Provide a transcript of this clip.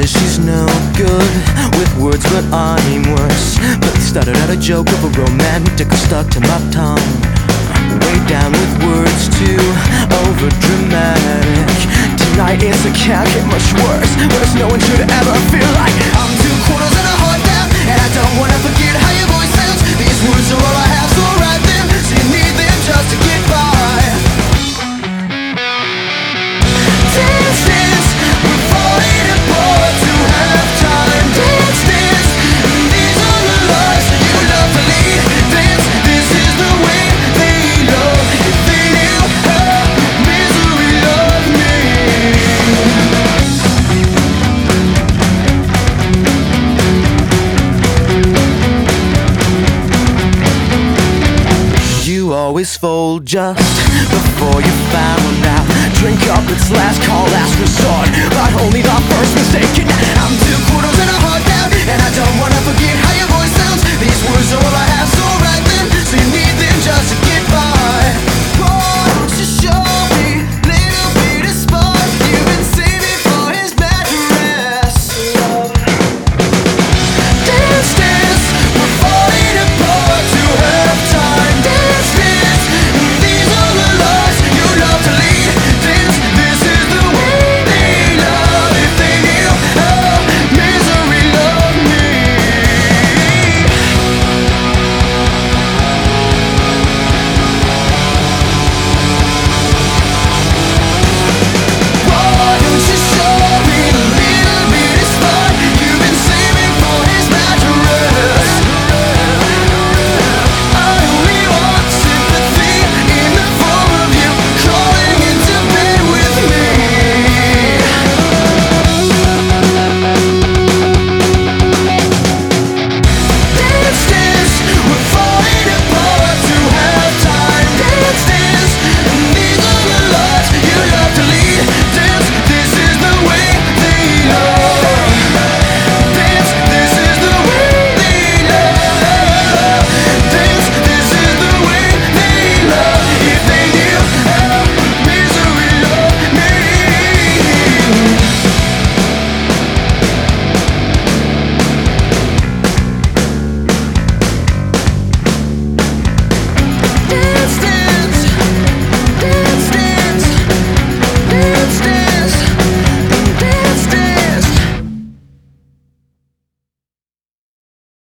says she's no good with words, but I'm worse. But it started out a joke of a romantic stuck to my tongue. Way down with words too over dramatic. Tonight is it can't get much worse. Worse, no one should ever feel like I'm 2/4 and a heart down, and I don't wanna forget how your voice sounds. These words are all I have, so write them. So you need them just to get by. Dance, dance, we're falling apart to have time. Dance, dance, these are the lives that you love to lead. Dance, this is the way they love. If they knew how misery loved me. You always fold just before you found out. Drink up, it's last call, last resort, but only the first mistake. I'm 2/4